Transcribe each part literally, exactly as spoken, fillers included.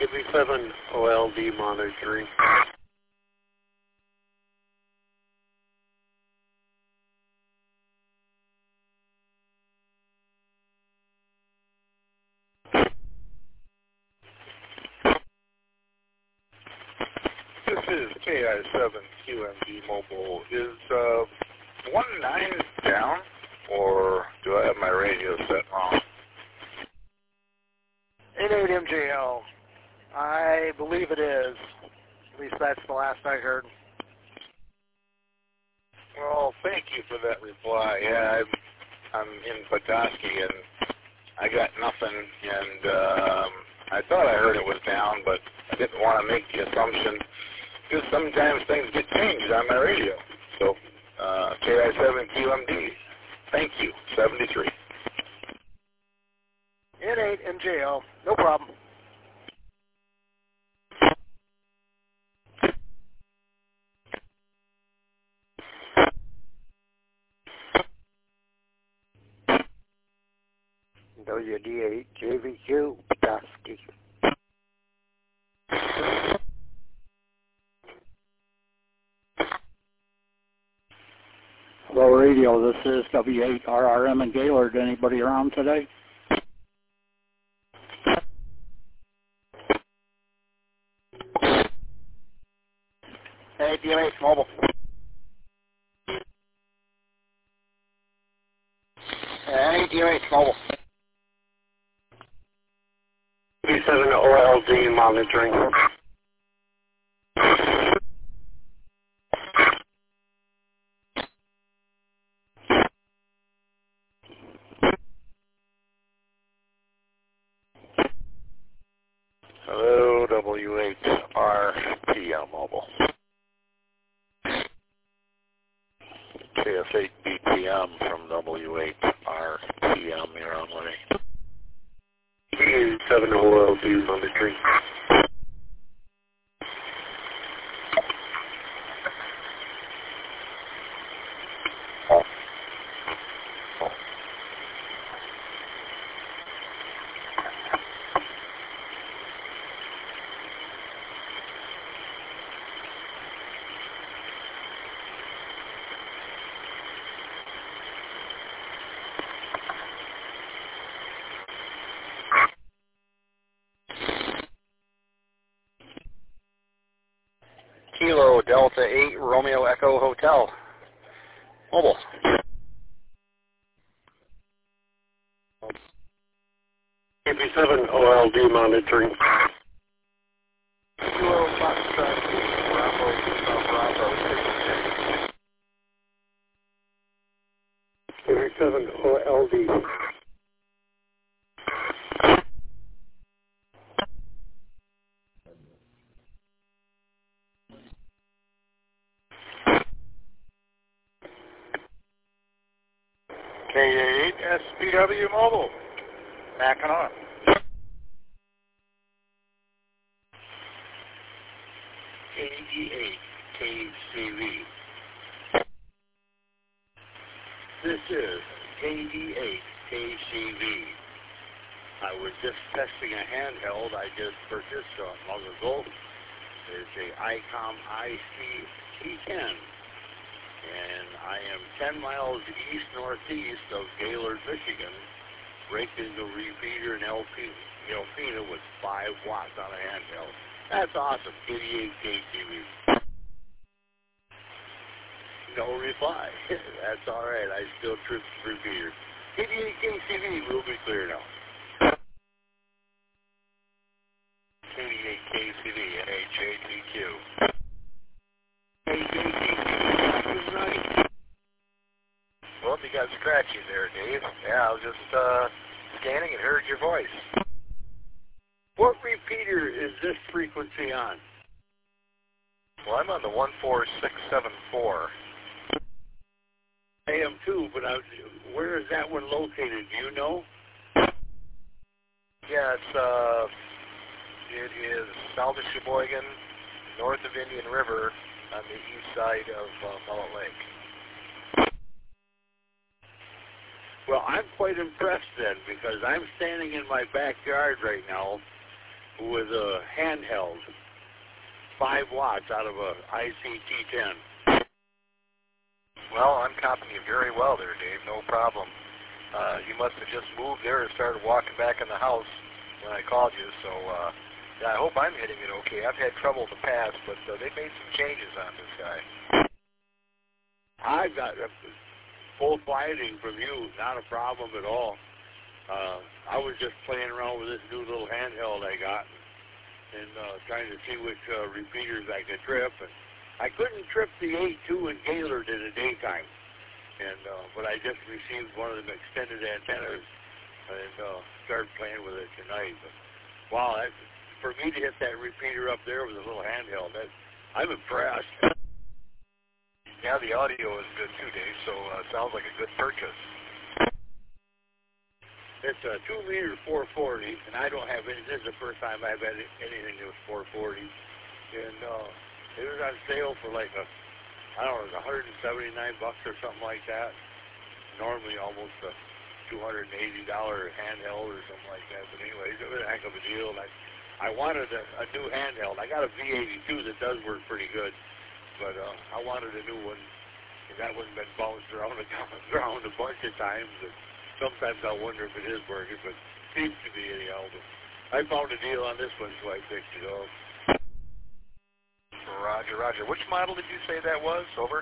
B seven O L D monitoring. This is K I seven Q M D Mobile. Is uh, one nine down, or do I have my radio set wrong? eight eight M J L. I believe it is. At least that's the last I heard. Well, thank you for that reply. Yeah, I'm, I'm in Petoskey, and I got nothing, and um, I thought I heard it was down, but I didn't want to make the assumption, because sometimes things get changed on my radio. So, uh, K I seven Q M D, thank you, seventy-three. eight eight M J L, no problem. W D eight J V Q, Petoskey. Hello, radio. This is W eight R R M in Gaylord. Anybody around today? Hey, D M H Mobile. Hey, D M H Mobile. B seven O L D monitoring. Hello, W eight R P M Mobile. K S eight B P M from W eight R P M, you're on way. B seven O L D monitoring. Kilo Delta eight Romeo Echo Hotel. Mobile. B seven O L D monitoring. Kilo Foxtrot Bravo Bravo B seven O L D. K eight S P W Mobile. Back and on. K D eight K C V. This is K D eight K C V. I was just testing a handheld I just purchased a month ago. It's a ICOM I C T ten. And I am ten miles east-northeast of Gaylord, Michigan, raked into a repeater in Alpena with five watts on a handheld. That's awesome. K D eight K C V. No reply. That's all right. I still trip the repeater. K D eight K C V will be clear now. K D eight K C V, N H A T Q. K D eight K C V, right. Well, you got scratchy there, Dave. Yeah, I was just uh, scanning and heard your voice. What repeater is this frequency on? Well, I'm on the one four six seven four. I am too, but I, where is that one located? Do you know? Yeah, it's uh, it is south of Sheboygan, north of Indian River, on the east side of uh, Mullet Lake. Well, I'm quite impressed then, because I'm standing in my backyard right now, with a handheld, five watts out of a I C T ten. Well, I'm copying you very well there, Dave. No problem. Uh, you must have just moved there and started walking back in the house when I called you. So, uh, yeah, I hope I'm hitting it okay. I've had trouble in the past, but uh, they made some changes on this guy. I got a full fighting from you, not a problem at all. Uh, I was just playing around with this new little handheld I got and uh, trying to see which uh, repeaters I could trip. And I couldn't trip the eight two in Gaylord in the daytime, and uh, but I just received one of them extended antennas and uh, started playing with it tonight. But wow, that, for me to hit that repeater up there with a little handheld, that, I'm impressed. Yeah, the audio is good too, Dave, so uh, sounds like a good purchase. It's a two meter four forty, and I don't have any. This is the first time I've had anything that was four forty, and uh, it was on sale for like a, I don't know, it was one hundred seventy-nine bucks or something like that. Normally almost a two hundred eighty dollar handheld or something like that. But anyways, it was a heck of a deal. And I, I wanted a, a new handheld. I got a V eighty-two that does work pretty good, but uh, I wanted a new one. And that one's been bounced around the ground a bunch of times. And sometimes I wonder if it is working, but it seems to be anyhow. But I found a deal on this one, so I picked it up. Roger, Roger. Which model did you say that was? Over?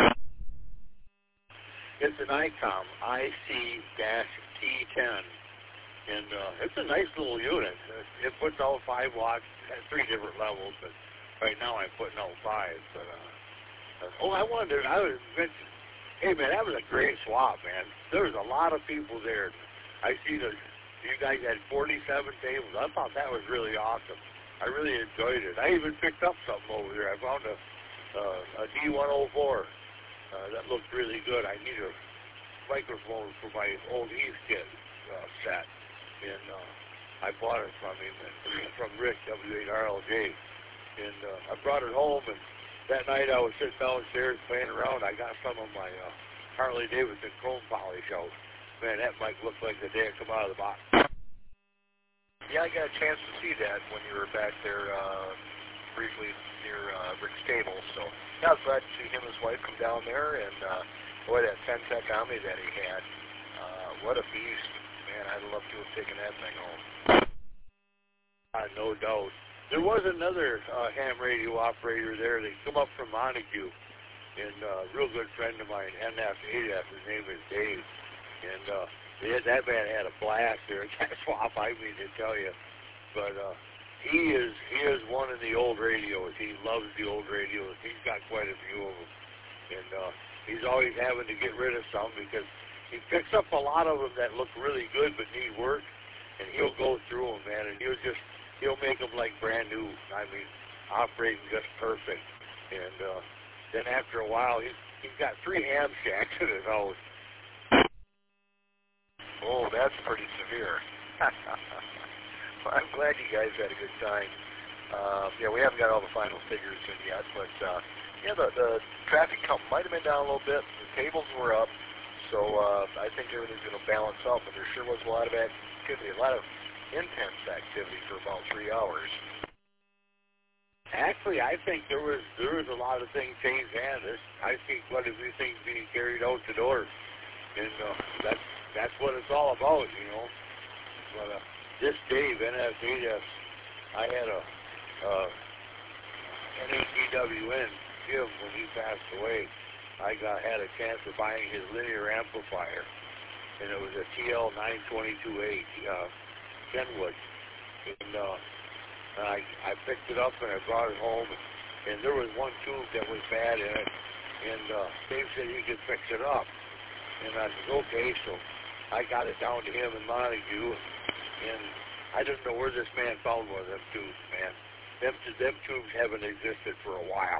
It's an ICOM I C T ten, and uh, it's a nice little unit. It puts out five watts at three different levels, but right now I'm putting out five. But uh, oh, I wondered, I was mentioning, hey man, that was a great swap, man. There was a lot of people there. I see that you guys had forty-seven tables. I thought that was really awesome. I really enjoyed it. I even picked up something over there. I found a uh, a D one oh four uh, that looked really good. I need a microphone for my old East Kid uh, set, and uh, I bought it from him and from Rick W eight R L J, and uh, I brought it home. And that night I was sitting downstairs playing around. I got some of my uh, Harley Davidson chrome polish out. Man, that mic looked like the day it come out of the box. Yeah, I got a chance to see that when you were back there uh, briefly near uh, Rick's stable. So yeah, I was glad to see him and his wife come down there. And uh, boy, that Ten-Tech Omni that he had, uh, what a beast. Man, I'd love to have taken that thing home. Uh, no doubt. There was another uh, ham radio operator there that come up from Montague, and uh, a real good friend of mine, N F eight F, his name is Dave. And uh, Had, that man had a blast there at that swap, I mean to tell you. But uh, he is he is one of the old radios. He loves the old radios. He's got quite a few of them. And uh, he's always having to get rid of some because he picks up a lot of them that look really good but need work. And he'll go through them, man, and he'll just, he'll make them like brand new. I mean, operating just perfect. And uh, then after a while, he's, he's got three ham shacks in his house. Oh, that's pretty severe. Well, I'm glad you guys had a good time. Uh, yeah, we haven't got all the final figures in yet, but uh, yeah, the, the traffic count might have been down a little bit. The tables were up, so uh, I think everything's going to balance out. But there sure was a lot of activity, a lot of intense activity for about three hours. Actually, I think there was there was a lot of things changed hands. I think quite a few things being carried out the door, and uh, that's that's what it's all about, you know. But uh, this Dave, N F eight F, I had a uh, N A T W N Jim when he passed away. I got had a chance of buying his linear amplifier, and it was a T L nine twenty-two eight uh, Kenwood, and uh, I I picked it up and I brought it home, and there was one tube that was bad in it, and uh, Dave said he could fix it up, and I said okay, so I got it down to him in Montague, and I didn't know where this man found one of them tubes, man. Them, them tubes haven't existed for a while.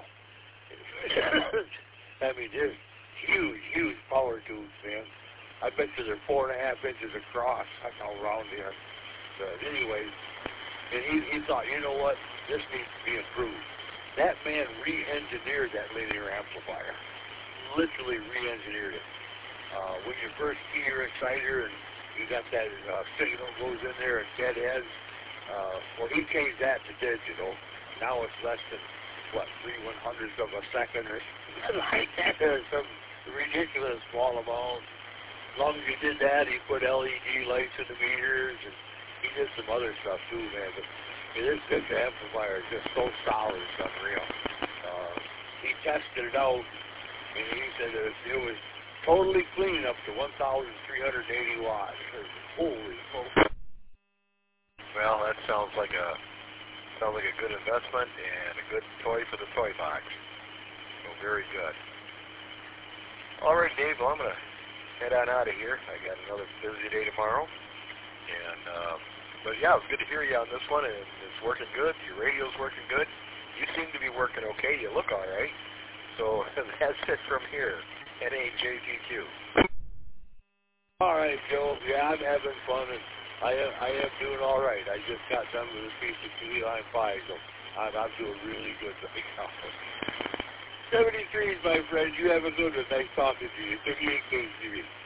I mean, they're huge, huge power tubes, man. I bet you they're four and a half inches across. I know around here. But anyways, and he, he thought, you know what, this needs to be improved. That man re-engineered that linear amplifier. Literally re-engineered it. Uh, when you first key your exciter and you got that uh, signal goes in there and dead heads, Uh, well, he changed that to digital. Now it's less than, what, three one hundredths of a second or something like that. There's some ridiculous small amount. As long as he did that, he put L E D lights in the meters, and he did some other stuff too, man. But this, this amplifier is just so solid, it's unreal. Uh, he tested it out, and he said that it was totally clean up to one thousand three hundred eighty watts. Holy smoke. Well, that sounds like a sounds like a good investment and a good toy for the toy box. So very good. All right, Dave. Well, I'm gonna head on out of here. I got another busy day tomorrow, and uh, but yeah, it was good to hear you on this one, and it's working good. Your radio's working good. You seem to be working okay. You look all right. So that's it from here. N A J T Q. All right, Joe. Yeah, I'm having fun, and I am, I am doing all right. I just got done with a piece of T V Line five, so I'm, I'm doing really good right now. seventy-threes, my friend. You have a good one. Nice talking to you. thirty-eight K C V.